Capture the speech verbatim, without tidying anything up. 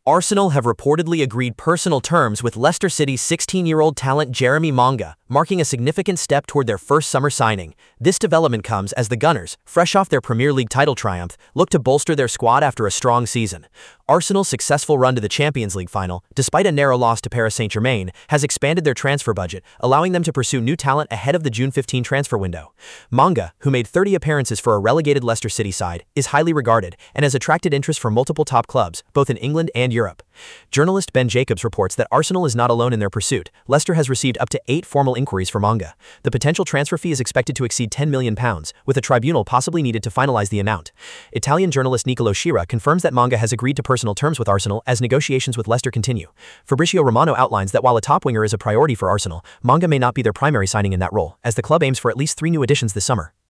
Arsenal have reportedly agreed personal terms with Leicester City's sixteen-year-old talent Jeremy Monga, marking a significant step toward their first summer signing. This development comes as the Gunners, fresh off their Premier League title triumph, look to bolster their squad after a strong season. Arsenal's successful run to the Champions League final, despite a narrow loss to Paris Saint-Germain, has expanded their transfer budget, allowing them to pursue new talent ahead of the June fifteenth transfer window. Monga, who made thirty appearances for a relegated Leicester City side, is highly regarded and has attracted interest from multiple top clubs, both in England and Europe. Journalist Ben Jacobs reports that Arsenal is not alone in their pursuit. Leicester has received up to eight formal inquiries for Monga. The potential transfer fee is expected to exceed ten million pounds, with a tribunal possibly needed to finalize the amount. Italian journalist Nicolo Schira confirms that Monga has agreed to personal terms with Arsenal as negotiations with Leicester continue. Fabrizio Romano outlines that while a top winger is a priority for Arsenal, Monga may not be their primary signing in that role, as the club aims for at least three new additions this summer.